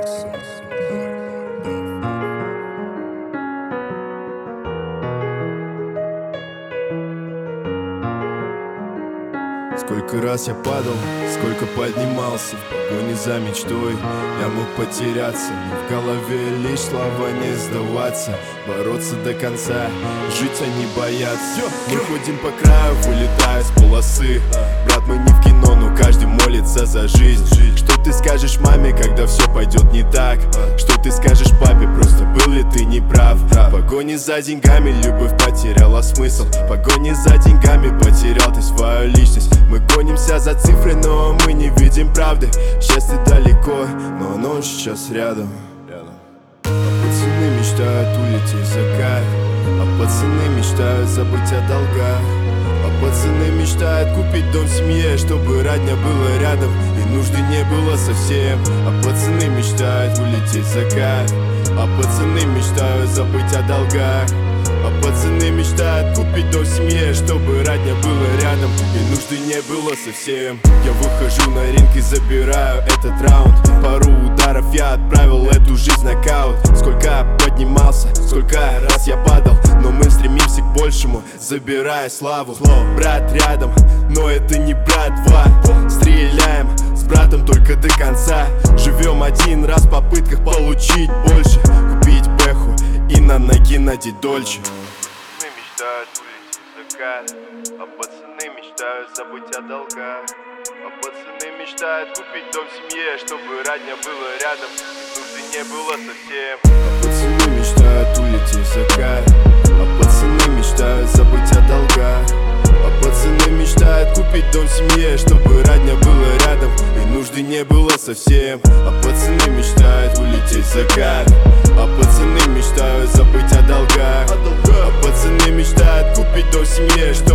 Сколько раз я падал, сколько поднимался в погоне за мечтой. Я мог потеряться, но в голове лишь слова не сдаваться, бороться до конца, жить они боятся. Мы ходим по краю, вылетая с полосы. Брат, мы не в кино, но каждый молится за жизнь. Что ты скажешь маме, когда все пойдет не так? Что ты скажешь папе, просто был ли ты неправ? В погоне за деньгами любовь потеряла смысл. В погоне за деньгами потерял ты свою личность. Мы гонимся за цифры, но мы не видим правды. Счастье далеко, но оно сейчас рядом. Пацаны мечтают улететь за кайф, а пацаны мечтают забыть о долгах. А пацаны мечтают купить дом в семье, чтобы родня была рядом и нужды не было совсем. А пацаны мечтают улететь за кайф, а пацаны мечтают забыть о долгах. А пацаны мечтают купить дом в семье, чтобы родня была рядом и нужды не было совсем. Я выхожу на ринг и забираю этот раунд. Пару ударов я отправил эту жизнь в нокаут. Сколько поднимался, сколько раз я падал, но мы стремимся к большему, забирая славу. Брат рядом, но это не братва. Стреляем с братом только до конца. Живем один раз в попытках получить больше, купить бэху и на ноги надеть дольче. Пацаны мечтают улететь за кайф, а пацаны мечтают забыть о долгах. А пацаны мечтают купить дом в семье, чтобы родня была рядом и нужды не было совсем. А пацаны мечтают улететь за кайф, а пацаны мечтают забыть о долгах. А пацаны мечтают купить дом в семье, чтобы родня была рядом и нужды не было совсем. А пацаны мечтают улететь за кайф, а пацаны мечтают забыть о долгах. А пацаны мечтают купить дом в семье, чтобы